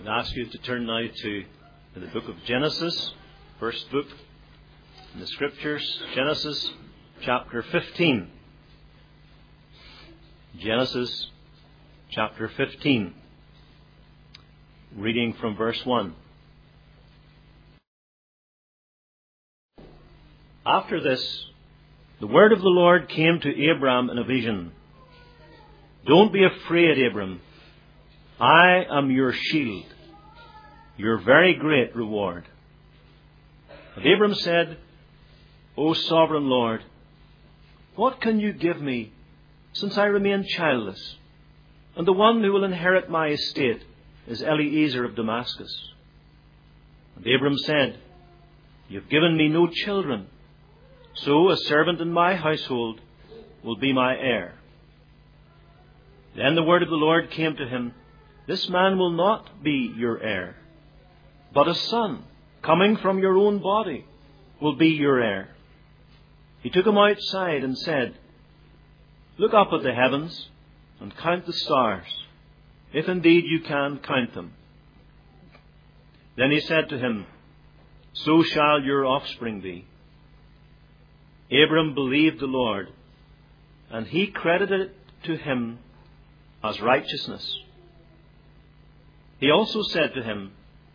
I ask you to turn now to the book of Genesis, first book in the Scriptures, Genesis chapter 15. Genesis chapter 15, reading from verse 1. After this, the word of the Lord came to Abram in a vision. Don't be afraid, Abram. I am your shield, your very great reward. And Abram said, O sovereign Lord, what can you give me, since I remain childless, and the one who will inherit my estate is Eliezer of Damascus? And Abram said, You have given me no children, so a servant in my household will be my heir. Then the word of the Lord came to him, This man will not be your heir, but a son coming from your own body will be your heir. He took him outside and said, Look up at the heavens and count the stars, if indeed you can count them. Then he said to him, So shall your offspring be. Abram believed the Lord, and he credited it to him as righteousness. He also said to him,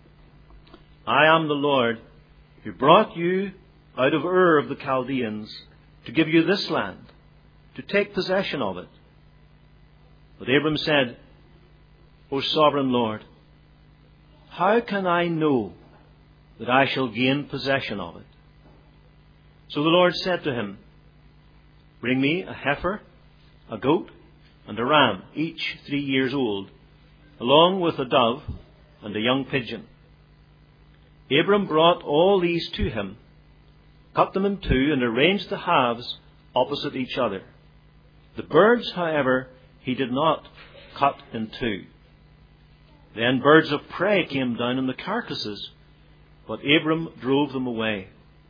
I am the Lord who brought you out of Ur of the Chaldeans to give you this land, to take possession of it. But Abram said, O sovereign Lord, how can I know that I shall gain possession of it? So the Lord said to him, Bring me a heifer, a goat, and a ram, each 3 years old, along with a dove and a young pigeon. Abram brought all these to him, cut them in two, and arranged the halves opposite each other. The birds, however, he did not cut in two. Then birds of prey came down on the carcasses, but Abram drove them away.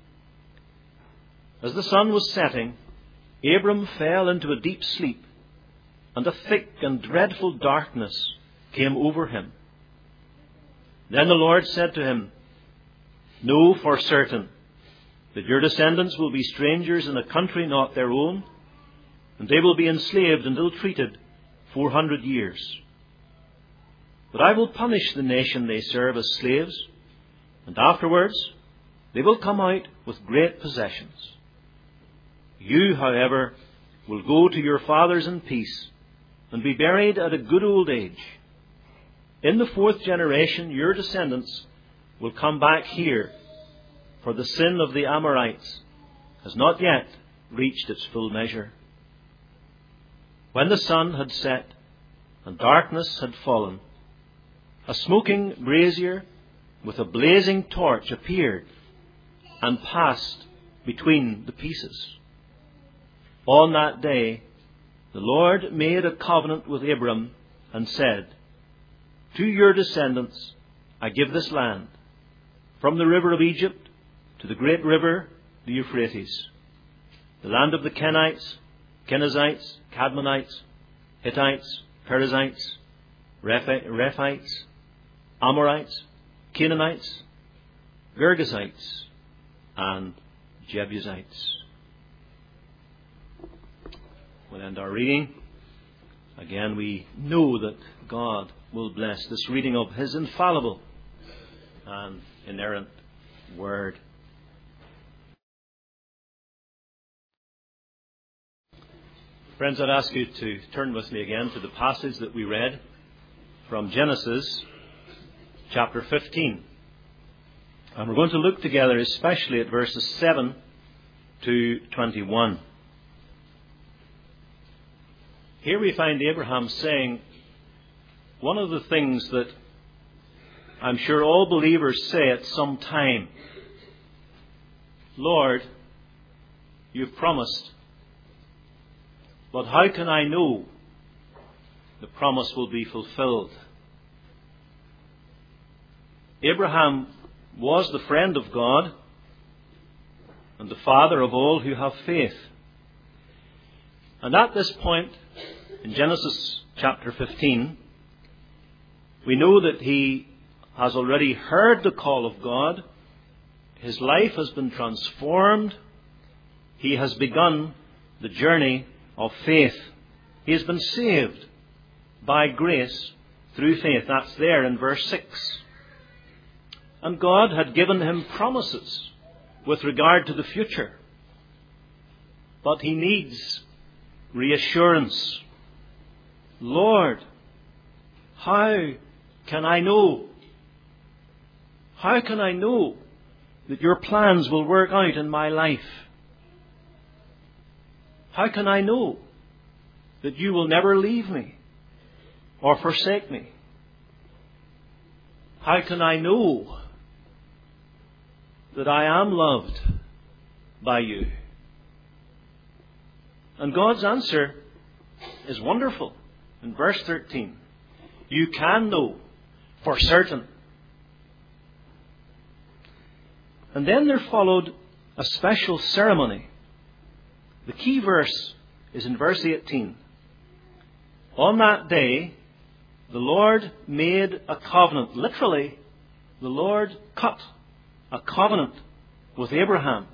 As the sun was setting, Abram fell into a deep sleep, and a thick and dreadful darkness came over him. Then the Lord said to him, Know for certain that your descendants will be strangers in a country not their own, and they will be enslaved and ill-treated 400 years. But I will punish the nation they serve as slaves, and afterwards they will come out with great possessions. You, however, will go to your fathers in peace and be buried at a good old age. In the 4th generation, your descendants will come back here, for the sin of the Amorites has not yet reached its full measure. When the sun had set and darkness had fallen, a smoking brazier with a blazing torch appeared and passed between the pieces. On that day, the Lord made a covenant with Abram and said, To your descendants I give this land, from the river of Egypt to the great river, the Euphrates, the land of the Kenites, Kenizzites, Cadmonites, Hittites, Perizzites, Rephites, Amorites, Canaanites, Girgashites, and Jebusites. We'll end our reading. Again, we know that God will bless this reading of His infallible and inerrant Word. Friends, I'd ask you to turn with me again to the passage that we read from Genesis chapter 15. And we're going to look together especially at verses 7 to 21. Here we find Abraham saying one of the things that I'm sure all believers say at some time. Lord, you've promised, but how can I know the promise will be fulfilled? Abraham was the friend of God and the father of all who have faith. And at this point, in Genesis chapter 15, we know that he has already heard the call of God. His life has been transformed. He has begun the journey of faith. He has been saved by grace through faith. That's there in verse 6. And God had given him promises with regard to the future. But he needs reassurance. Lord, how can I know? How can I know that your plans will work out in my life? How can I know that you will never leave me or forsake me? How can I know that I am loved by you? And God's answer is wonderful. In verse 13, you can know for certain. And then there followed a special ceremony. The key verse is in verse 18. On that day, the Lord made a covenant. Literally, the Lord cut a covenant with Abraham.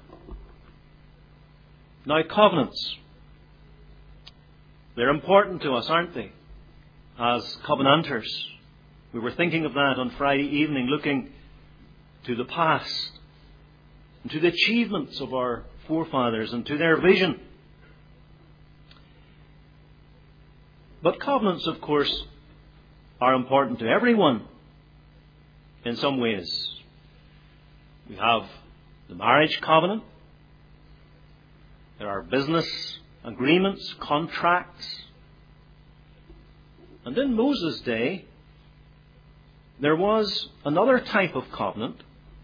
Now, covenants, they're important to us, aren't they? As covenanters. We were thinking of that on Friday evening, looking to the past and to the achievements of our forefathers and to their vision. But covenants, of course, are important to everyone in some ways. We have the marriage covenant. There are business agreements, contracts. And in Moses' day, there was another type of covenant.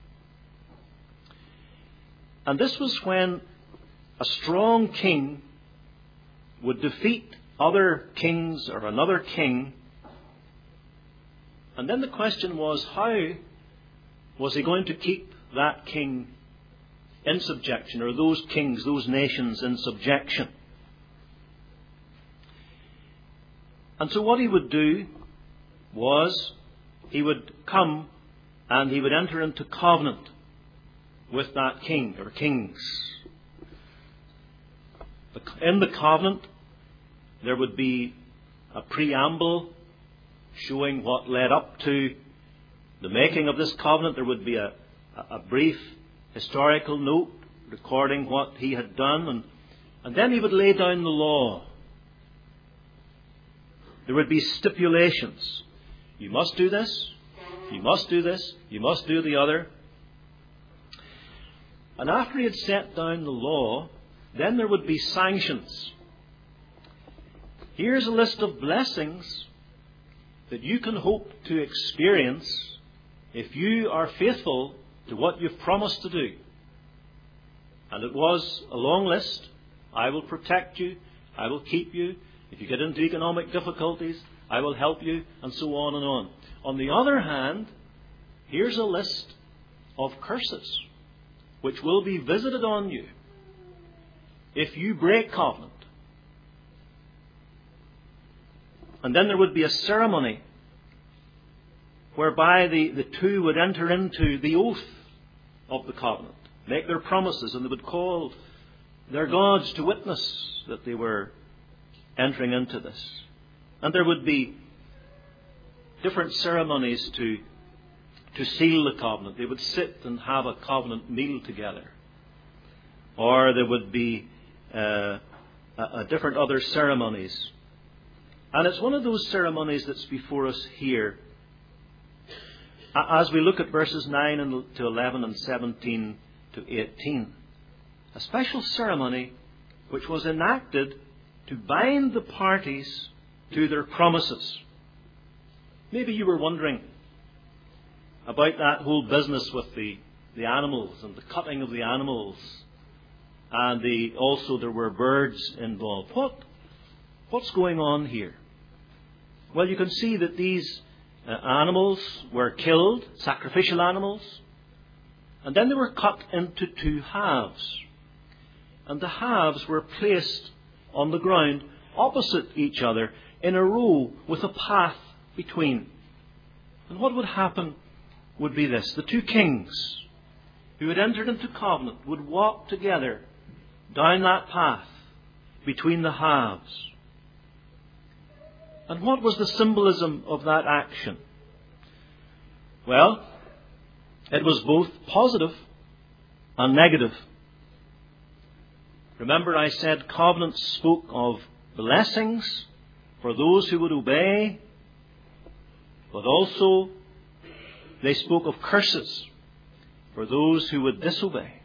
And this was when a strong king would defeat other kings or another king. And then the question was, how was he going to keep that king in subjection, or those kings, those nations in subjection? And so what he would do was he would come and he would enter into covenant with that king or kings. In the covenant, there would be a preamble showing what led up to the making of this covenant. There would be a brief historical note recording what he had done, and then he would lay down the law. There would be stipulations. You must do this, you must do this, you must do the other. And after he had set down the law, then there would be sanctions. Here's a list of blessings that you can hope to experience if you are faithful to what you've promised to do. And it was a long list. I will protect you. I will keep you. If you get into economic difficulties, I will help you, and so on and on. On the other hand, here's a list of curses which will be visited on you if you break covenant. And then there would be a ceremony whereby the two would enter into the oath of the covenant, make their promises, and they would call their gods to witness that they were entering into this. And there would be different ceremonies to seal the covenant. They would sit and have a covenant meal together. Or there would be different other ceremonies. And it's one of those ceremonies that's before us here. As we look at verses 9 to 11 and 17 to 18. A special ceremony which was enacted to bind the parties to their promises. Maybe you were wondering about that whole business with the animals and the cutting of the animals. And also there were birds involved. What's going on here? Well, you can see that these animals were killed, sacrificial animals, and then they were cut into two halves. And the halves were placed on the ground opposite each other in a row with a path between. And what would happen would be this. The two kings who had entered into covenant would walk together down that path between the halves. And what was the symbolism of that action? Well, it was both positive and negative. Remember, I said covenants spoke of blessings for those who would obey, but also they spoke of curses for those who would disobey.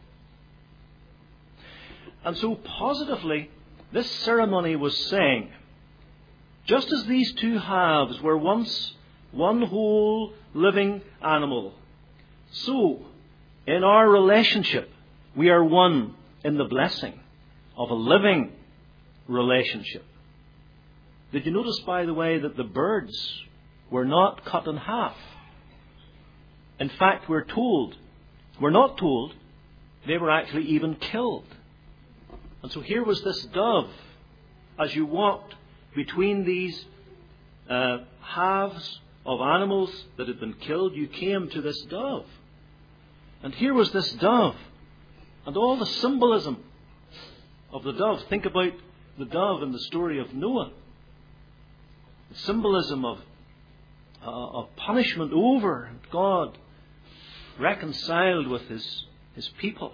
And so positively, this ceremony was saying, just as these two halves were once one whole living animal, so in our relationship we are one in the blessing of a living relationship. Did you notice, by the way, that the birds were not cut in half? In fact, we're not told, they were actually even killed. And so here was this dove. As you walked between these halves of animals that had been killed, you came to this dove. And here was this dove. And all the symbolism of the dove. Think about the dove in the story of Noah. The symbolism of punishment over, and God reconciled with his people.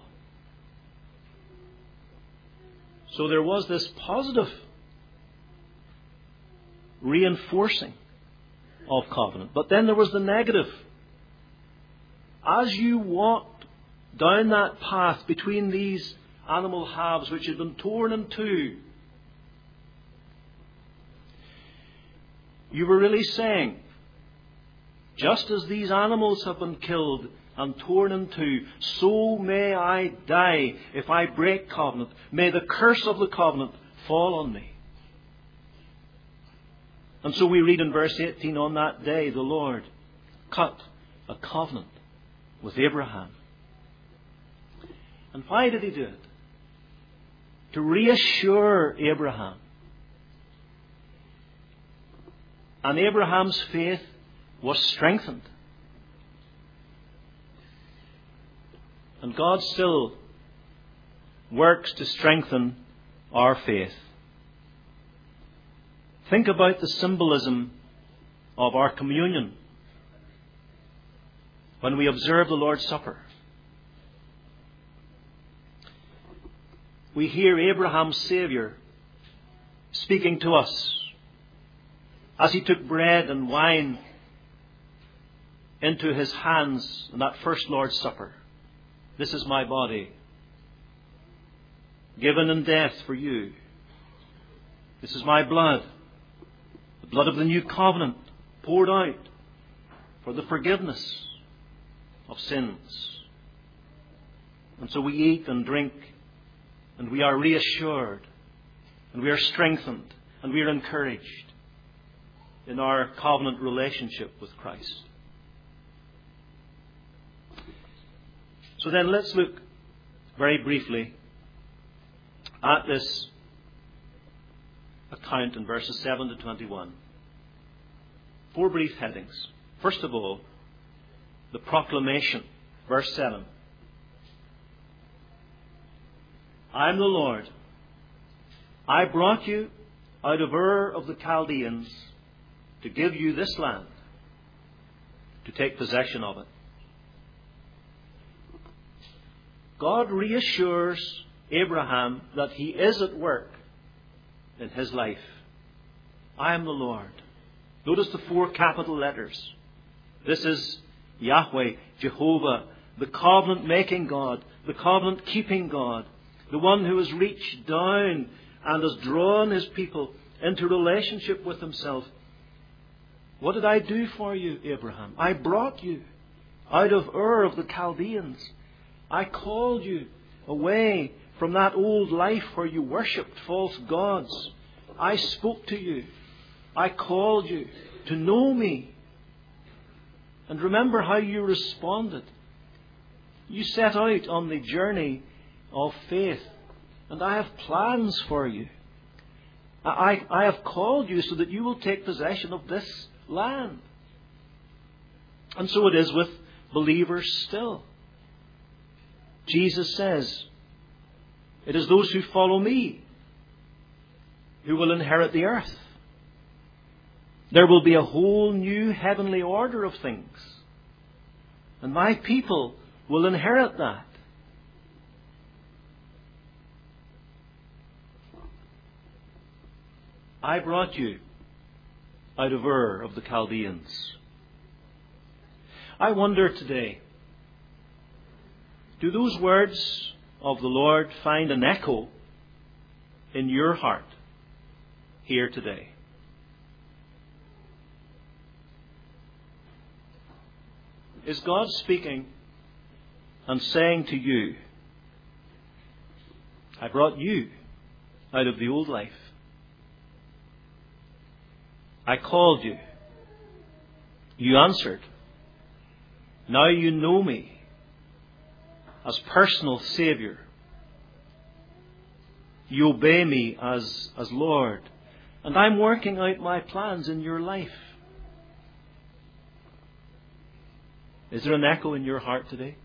So there was this positive reinforcing of covenant. But then there was the negative. As you walked down that path between these animal halves which had been torn in two, you were really saying, just as these animals have been killed and torn in two, so may I die if I break covenant. May the curse of the covenant fall on me. And so we read in verse 18, on that day the Lord cut a covenant with Abraham. And why did he do it? To reassure Abraham. And Abraham's faith was strengthened. And God still works to strengthen our faith. Think about the symbolism of our communion when we observe the Lord's Supper. We hear Abraham's Saviour speaking to us as he took bread and wine into his hands in that first Lord's Supper. This is my body, given in death for you. This is my blood, the blood of the new covenant, poured out for the forgiveness of sins. And so we eat and drink, and we are reassured, and we are strengthened, and we are encouraged in our covenant relationship with Christ. So then let's look very briefly at this account in verses 7 to 21. 4 brief headings. First of all, the proclamation. Verse 7. I am the Lord. I brought you out of Ur of the Chaldeans to give you this land, to take possession of it. God reassures Abraham that he is at work in his life. I am the Lord. Notice the 4 capital letters. This is Yahweh, Jehovah, the covenant-making God, the covenant-keeping God, the one who has reached down and has drawn his people into relationship with himself. What did I do for you, Abraham? I brought you out of Ur of the Chaldeans. I called you away from that old life where you worshipped false gods. I spoke to you. I called you to know me. And remember how you responded. You set out on the journey of faith. And I have plans for you. I have called you so that you will take possession of this land. And so it is with believers still. Jesus says, it is those who follow me who will inherit the earth. There will be a whole new heavenly order of things. And my people will inherit that. I brought you out of Ur of the Chaldeans. I wonder today, do those words of the Lord find an echo in your heart here today? Is God speaking and saying to you, I brought you out of the old life. I called you. You answered. Now you know me as personal Saviour. You obey me as Lord. And I'm working out my plans in your life. Is there an echo in your heart today?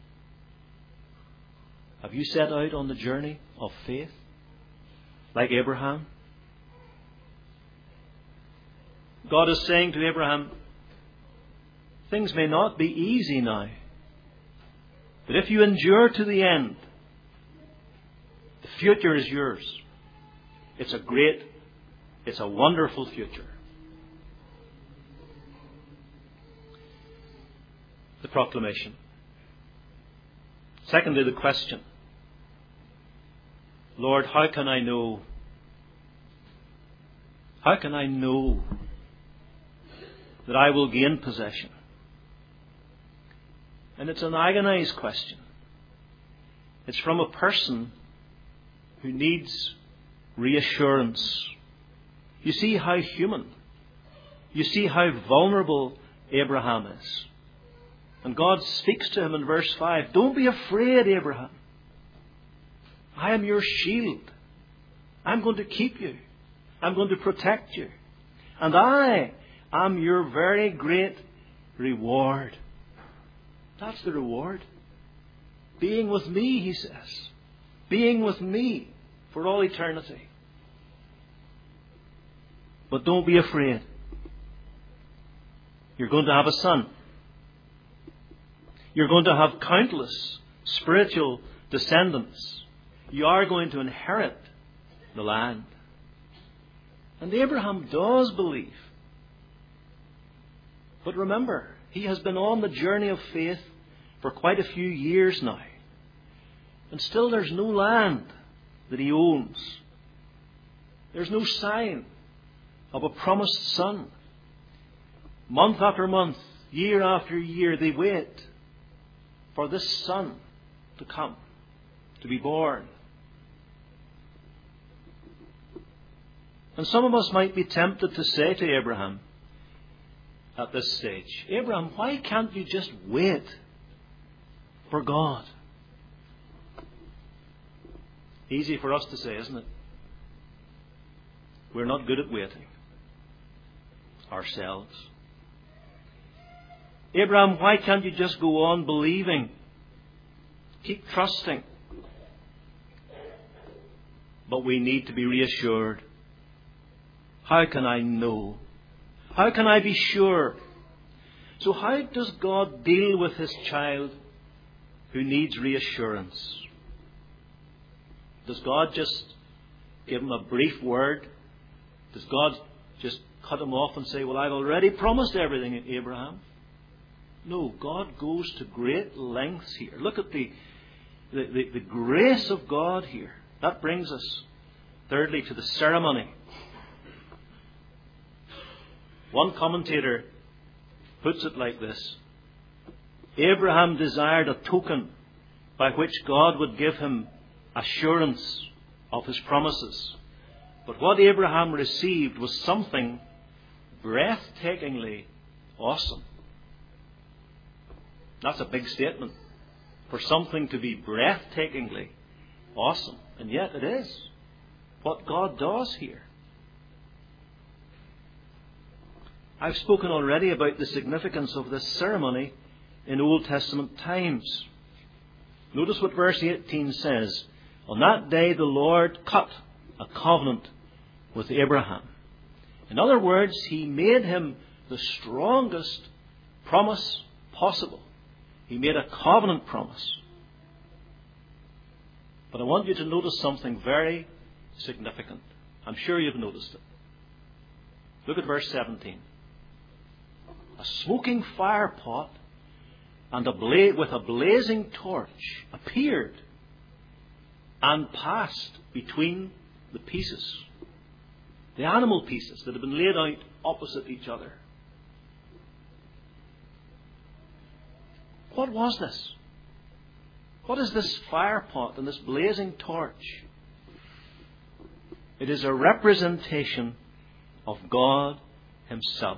Have you set out on the journey of faith like Abraham? God is saying to Abraham, things may not be easy now, but if you endure to the end, the future is yours. It's a wonderful future. The proclamation. Secondly, the question. Lord, how can I know? How can I know that I will gain possession? And it's an agonized question. It's from a person who needs reassurance. You see how human, you see how vulnerable Abraham is. And God speaks to him in verse 5. Don't be afraid, Abraham. I am your shield. I'm going to keep you. I'm going to protect you. And I am your very great reward. That's the reward. Being with me, he says. Being with me for all eternity. But don't be afraid. You're going to have a son. You're going to have countless spiritual descendants. You are going to inherit the land. And Abraham does believe. But remember, he has been on the journey of faith for quite a few years now. And still there's no land that he owns. There's no sign of a promised son. Month after month, year after year, they wait for this son to come, to be born. And some of us might be tempted to say to Abraham at this stage, Abraham, why can't you just wait for God? Easy for us to say, isn't it? We're not good at waiting ourselves. Abraham, why can't you just go on believing? Keep trusting. But we need to be reassured. How can I know? How can I be sure? So how does God deal with his child who needs reassurance? Does God just give him a brief word? Does God just cut him off and say, well, I've already promised everything, Abraham? No, God goes to great lengths here. Look at the grace of God here. That brings us, thirdly, to the ceremony. One commentator puts it like this. Abraham desired a token by which God would give him assurance of his promises. But what Abraham received was something breathtakingly awesome. That's a big statement for something to be breathtakingly awesome. And yet it is what God does here. I've spoken already about the significance of this ceremony in Old Testament times. Notice what verse 18 says. On that day the Lord cut a covenant with Abraham. In other words, He made him the strongest promise possible. He made a covenant promise. But I want you to notice something very significant. I'm sure you've noticed it. Look at verse 17. A smoking fire pot and with a blazing torch appeared and passed between the pieces, the animal pieces that had been laid out opposite each other. What was this? What is this fire pot and this blazing torch? It is a representation of God Himself.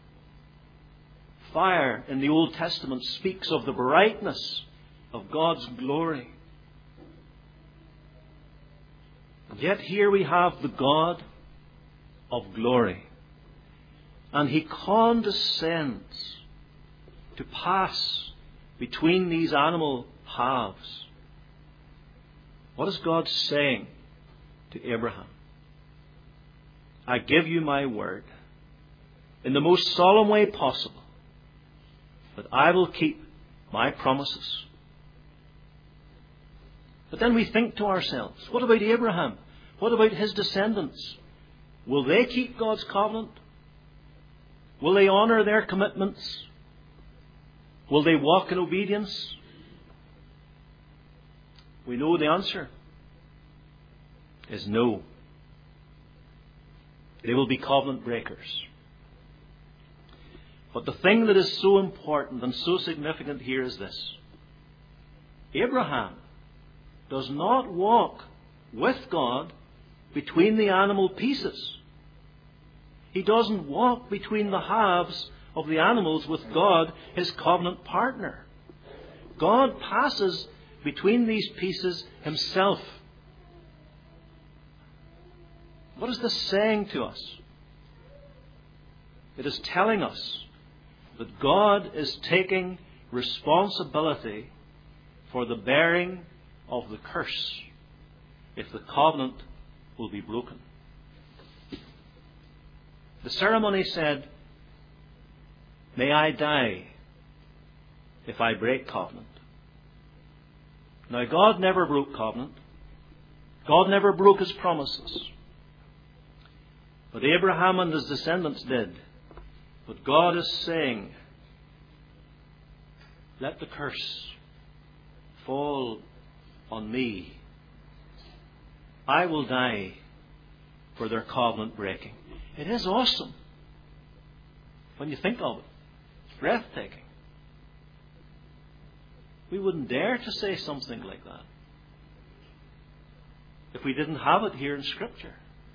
Fire in the Old Testament speaks of the brightness of God's glory. And yet here we have the God of glory. And He condescends to pass between these animal halves. What is God saying to Abraham? I give you my word in the most solemn way possible that I will keep my promises. But then we think to ourselves, what about Abraham? What about his descendants? Will they keep God's covenant? Will they honour their commitments? Will they walk in obedience? We know the answer is no. They will be covenant breakers. But the thing that is so important and so significant here is this. Abraham does not walk with God between the animal pieces. He doesn't walk between the halves of the animals with God, his covenant partner. God passes between these pieces Himself. What is this saying to us? It is telling us that God is taking responsibility for the bearing of the curse if the covenant will be broken. The ceremony said, may I die if I break covenant. Now, God never broke covenant. God never broke His promises. But Abraham and his descendants did. But God is saying, let the curse fall on me. I will die for their covenant breaking. It is awesome when you think of it. It's breathtaking. We wouldn't dare to say something like that if we didn't have it here in Scripture.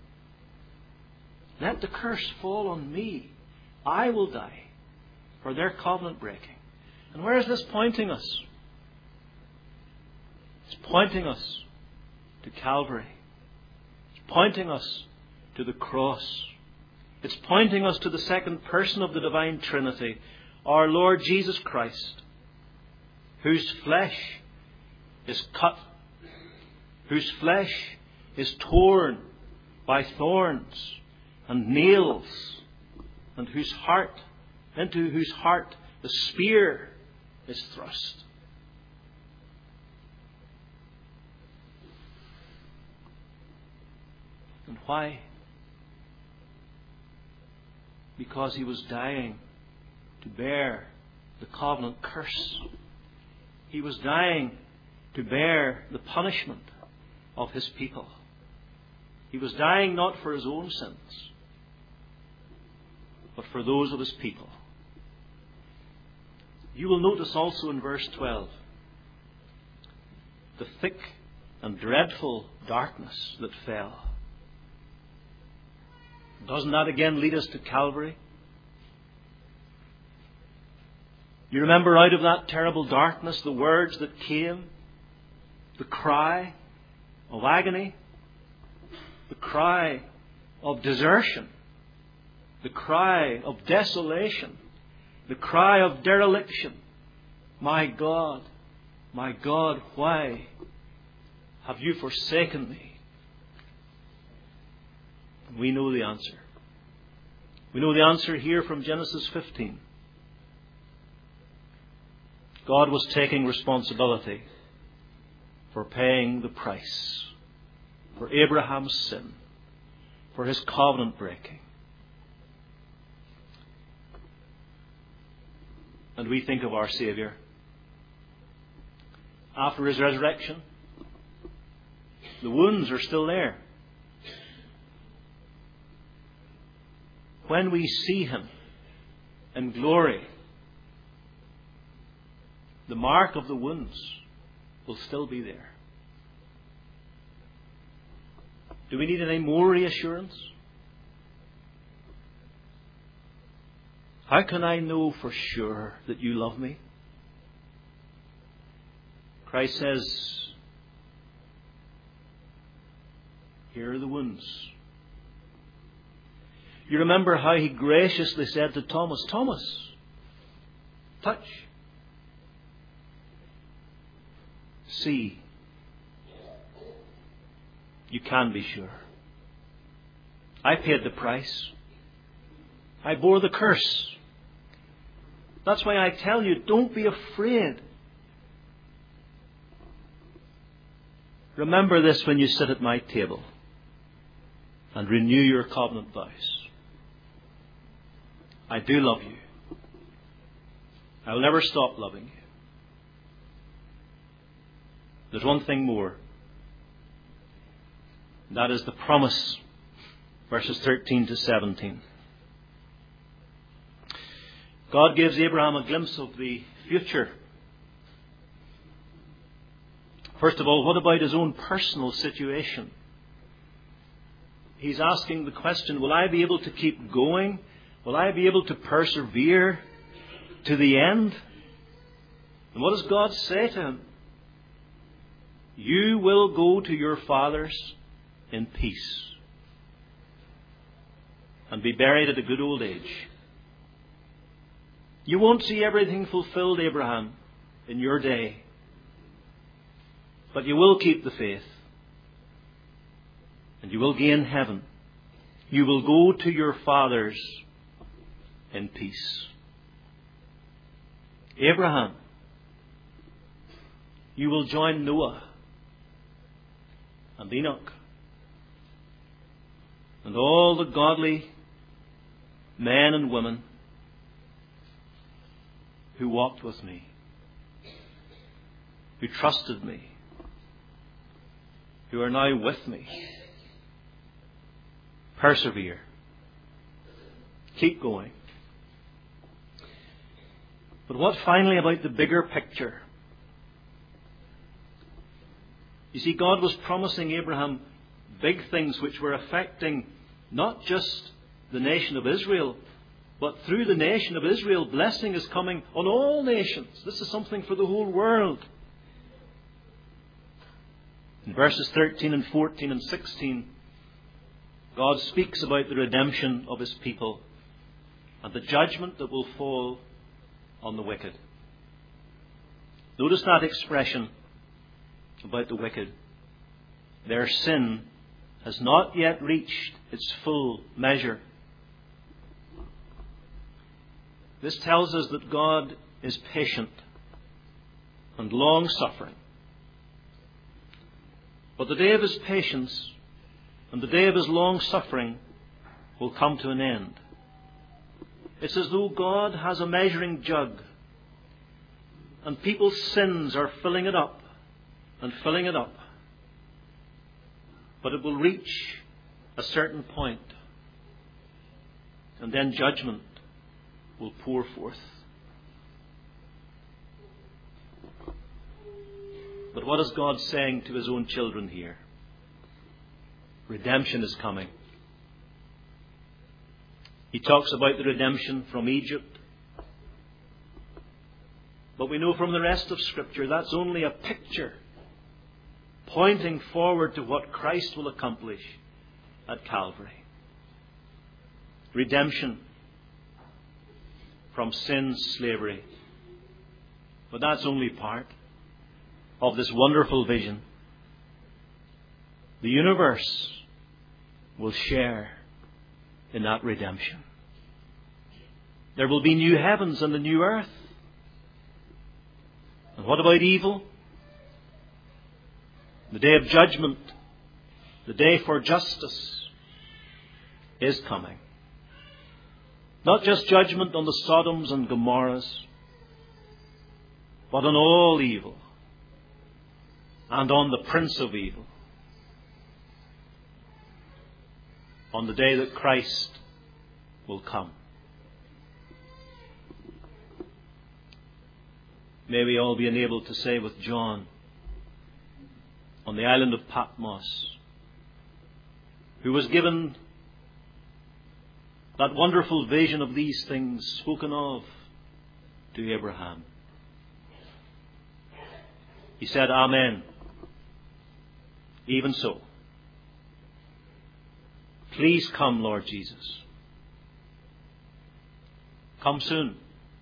Let the curse fall on me. I will die for their covenant breaking. And where is this pointing us? It's pointing us to Calvary. It's pointing us to the cross. It's pointing us to the second person of the Divine Trinity, our Lord Jesus Christ, whose flesh is cut, whose flesh is torn by thorns and nails, and into whose heart the spear is thrust. And why? Because He was dying to bear the covenant curse. He was dying to bear the punishment of His people. He was dying not for His own sins, but for those of His people. You will notice also in verse 12 the thick and dreadful darkness that fell. Doesn't that again lead us to Calvary? You remember out of that terrible darkness the words that came, the cry of agony, the cry of desertion, the cry of desolation, the cry of dereliction, my God, why have you forsaken me? We know the answer. We know the answer here from Genesis 15. God was taking responsibility for paying the price for Abraham's sin, for his covenant breaking. And we think of our Saviour. After his resurrection, the wounds are still there. When we see him in glory, the mark of the wounds will still be there. Do we need any more reassurance? How can I know for sure that you love me? Christ says, here are the wounds. You remember how he graciously said to Thomas, Thomas, touch. See. You can be sure. I paid the price. I bore the curse. That's why I tell you, don't be afraid. Remember this when you sit at my table and renew your covenant vows. I do love you. I will never stop loving you. There's one thing more. That is the promise, verses 13 to 17. God gives Abraham a glimpse of the future. First of all, what about his own personal situation? He's asking the question, will I be able to keep going? Will I be able to persevere to the end? And what does God say to him? You will go to your fathers in peace and be buried at a good old age. You won't see everything fulfilled, Abraham, in your day. But you will keep the faith. And you will gain heaven. You will go to your fathers in peace. Abraham, you will join Noah and Enoch and all the godly men and women who walked with me, who trusted me, who are now with me. Persevere. Keep going. But what finally about the bigger picture? You see, God was promising Abraham big things which were affecting not just the nation of Israel, but through the nation of Israel, blessing is coming on all nations. This is something for the whole world. In verses 13 and 14 and 16, God speaks about the redemption of his people and the judgment that will fall on the wicked. Notice that expression about the wicked. Their sin has not yet reached its full measure. This tells us that God is patient and long-suffering. But the day of his patience and the day of his long-suffering will come to an end. It's as though God has a measuring jug and people's sins are filling it up and filling it up. But it will reach a certain point, and then judgment will pour forth. But what is God saying to his own children here? Redemption is coming. He talks about the redemption from Egypt. But we know from the rest of Scripture that's only a picture pointing forward to what Christ will accomplish at Calvary. Redemption from sin's slavery But that's only part of this wonderful vision. The universe will share in that redemption. There will be new heavens and a new earth. And what about evil? The day of judgment, the day for justice, is coming. Not just judgment on the Sodoms and Gomorrahs, but on all evil and on the prince of evil. On the day that Christ will come. May we all be enabled to say with John on the island of Patmos, who was given that wonderful vision of these things spoken of to Abraham. He said, Amen. Even so. Please come, Lord Jesus. Come soon.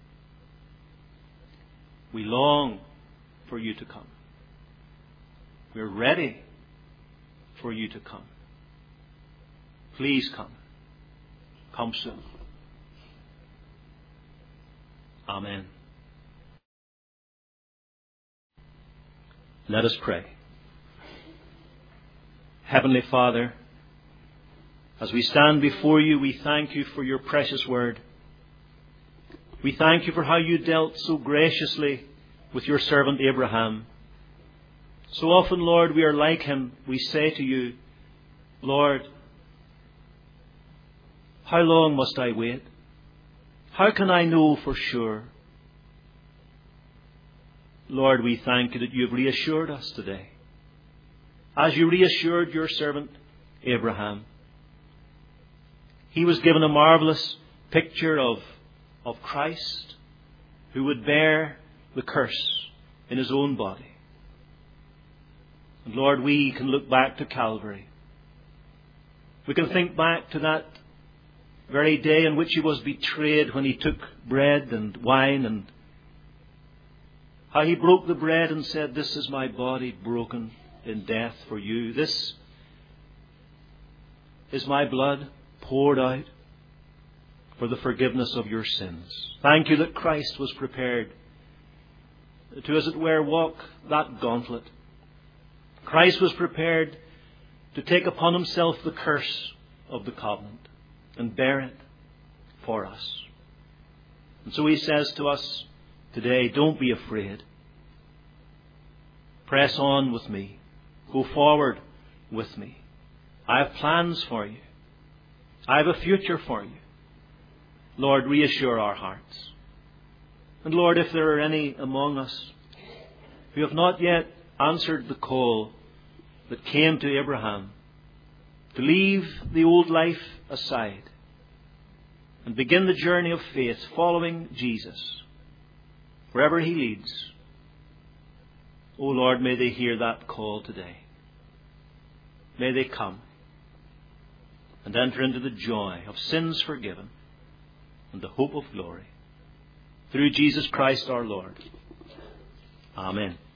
We long for you to come. We're ready for you to come. Please come. Come soon. Amen. Let us pray. Heavenly Father, as we stand before you, we thank you for your precious word. We thank you for how you dealt so graciously with your servant Abraham. So often, Lord, we are like him. We say to you, Lord, how long must I wait? How can I know for sure? Lord, we thank you that you have reassured us today, as you reassured your servant Abraham. He was given a marvelous picture of Christ, who would bear the curse in his own body. And Lord, we can look back to Calvary. We can think back to that very day in which he was betrayed, when he took bread and wine, and how he broke the bread and said, this is my body broken in death for you. This is my blood poured out for the forgiveness of your sins. Thank you that Christ was prepared to, as it were, walk that gauntlet. Christ was prepared to take upon himself the curse of the covenant and bear it for us. And so he says to us today, don't be afraid. Press on with me. Go forward with me. I have plans for you. I have a future for you. Lord, reassure our hearts. And Lord, if there are any among us who have not yet answered the call that came to Abraham to leave the old life aside and begin the journey of faith following Jesus wherever he leads, oh Lord, may they hear that call today. May they come and enter into the joy of sins forgiven and the hope of glory. Through Jesus Christ our Lord. Amen.